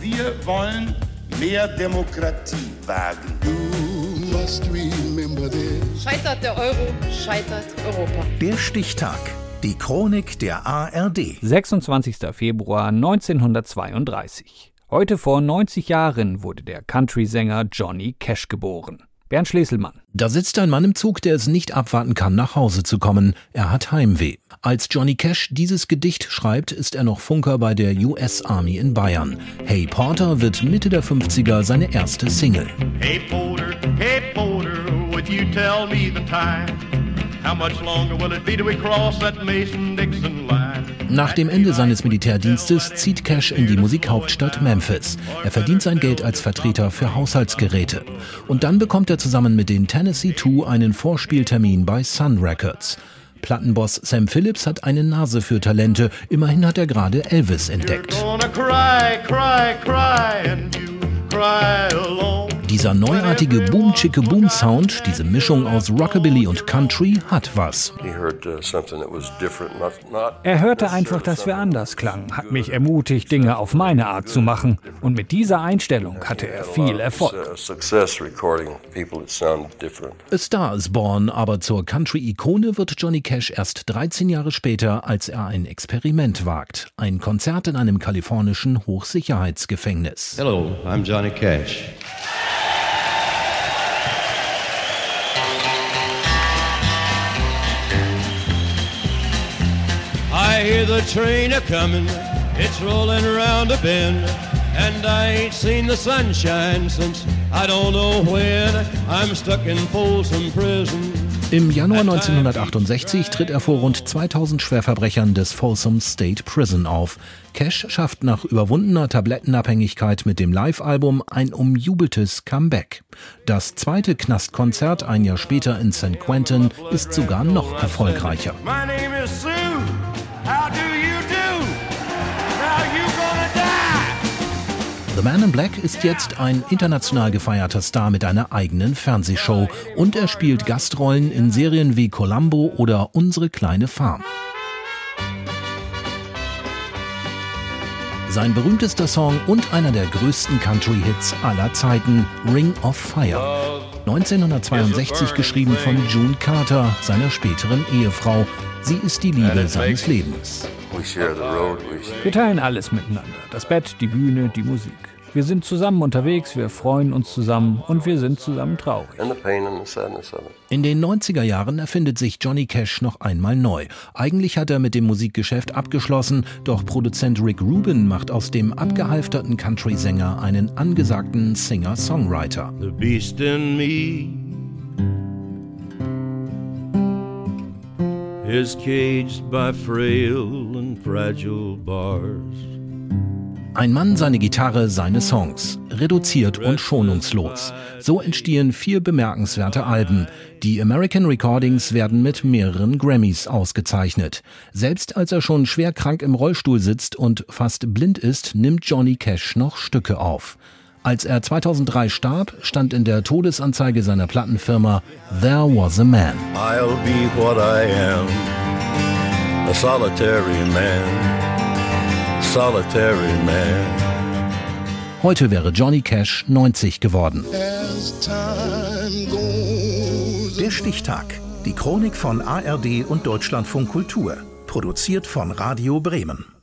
Wir wollen mehr Demokratie wagen. Scheitert der Euro, scheitert Europa. Der Stichtag. Die Chronik der ARD. 26. Februar 1932. Heute vor 90 Jahren wurde der Country-Sänger Johnny Cash geboren. Bernd Schleselmann. Da sitzt ein Mann im Zug, der es nicht abwarten kann, nach Hause zu kommen. Er hat Heimweh. Als Johnny Cash dieses Gedicht schreibt, ist er noch Funker bei der US Army in Bayern. Hey Porter wird Mitte der 50er seine erste Single. Hey Porter, would you tell me the time? How much longer will it be till we cross that Mason-Dixon line? Nach dem Ende seines Militärdienstes zieht Cash in die Musikhauptstadt Memphis. Er verdient sein Geld als Vertreter für Haushaltsgeräte. Und dann bekommt er zusammen mit den Tennessee Two einen Vorspieltermin bei Sun Records. Plattenboss Sam Phillips hat eine Nase für Talente. Immerhin hat er gerade Elvis entdeckt. Dieser neuartige Boom-Chicka-Boom-Sound, diese Mischung aus Rockabilly und Country, hat was. Er hörte einfach, dass wir anders klangen, hat mich ermutigt, Dinge auf meine Art zu machen. Und mit dieser Einstellung hatte er viel Erfolg. A Star is Born, aber zur Country-Ikone wird Johnny Cash erst 13 Jahre später, als er ein Experiment wagt. Ein Konzert in einem kalifornischen Hochsicherheitsgefängnis. Hello, I'm Johnny Cash. I hear the train a-comin', it's rollin' around a bend, and I ain't seen the sunshine since I don't know when. I'm stuck in Folsom Prison. Im Januar 1968 tritt er vor rund 2000 Schwerverbrechern des Folsom State Prison auf. Cash schafft nach überwundener Tablettenabhängigkeit mit dem Live-Album ein umjubeltes Comeback. Das zweite Knastkonzert ein Jahr später in San Quentin ist sogar noch erfolgreicher. My name is Sue. How do you do? Now you gonna die. The Man in Black ist jetzt ein international gefeierter Star mit einer eigenen Fernsehshow und er spielt Gastrollen in Serien wie Columbo oder Unsere kleine Farm. Sein berühmtester Song und einer der größten Country-Hits aller Zeiten, Ring of Fire. 1962 geschrieben von June Carter, seiner späteren Ehefrau. Sie ist die Liebe seines Lebens. Wir teilen alles miteinander. Das Bett, die Bühne, die Musik. Wir sind zusammen unterwegs, wir freuen uns zusammen und wir sind zusammen traurig. In den 90er Jahren erfindet sich Johnny Cash noch einmal neu. Eigentlich hat er mit dem Musikgeschäft abgeschlossen, doch Produzent Rick Rubin macht aus dem abgehalfterten Country-Sänger einen angesagten Singer-Songwriter. The beast in me is caged by frail and fragile bars. Ein Mann, seine Gitarre, seine Songs. Reduziert und schonungslos. So entstehen 4 bemerkenswerte Alben. Die American Recordings werden mit mehreren Grammys ausgezeichnet. Selbst als er schon schwer krank im Rollstuhl sitzt und fast blind ist, nimmt Johnny Cash noch Stücke auf. Als er 2003 starb, stand in der Todesanzeige seiner Plattenfirma There Was a Man. I'll be what I am, a solitary man. Solitary man. Heute wäre Johnny Cash 90 geworden. Der Stichtag. Die Chronik von ARD und Deutschlandfunk Kultur. Produziert von Radio Bremen.